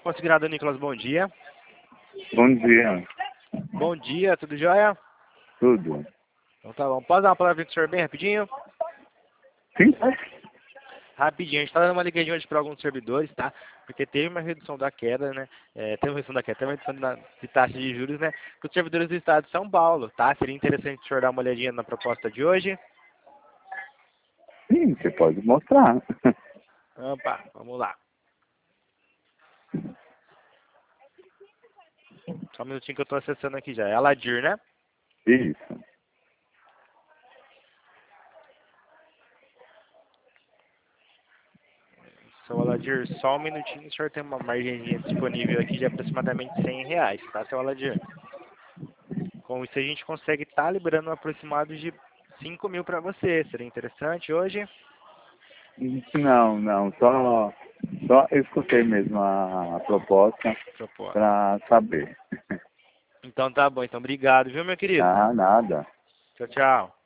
Considerado Nicolas, bom dia. Bom dia. Bom dia, tudo jóia? Tudo. Então tá bom. Posso dar uma palavra pro senhor bem rapidinho? Sim. Rapidinho, a gente tá dando uma ligadinha hoje para alguns servidores, tá? Porque teve uma redução da queda, né? Teve uma redução da queda, teve uma redução de taxa de juros, né? Para os servidores do estado de São Paulo, tá? Seria interessante o senhor dar uma olhadinha na proposta de hoje. Sim, você pode mostrar. Opa, vamos lá. Só um minutinho que eu tô acessando aqui já. É a Ladir, né? Isso. Seu Aladir, só um minutinho, o senhor tem uma margenzinha disponível aqui de aproximadamente R$ 100, tá, seu Aladir? Com isso a gente consegue estar liberando um aproximado de 5.000 para você. Seria interessante hoje? Não. Só escutei mesmo a proposta Proposta. para saber. Então tá bom, então obrigado, viu, meu querido? Ah, nada. Tchau, tchau.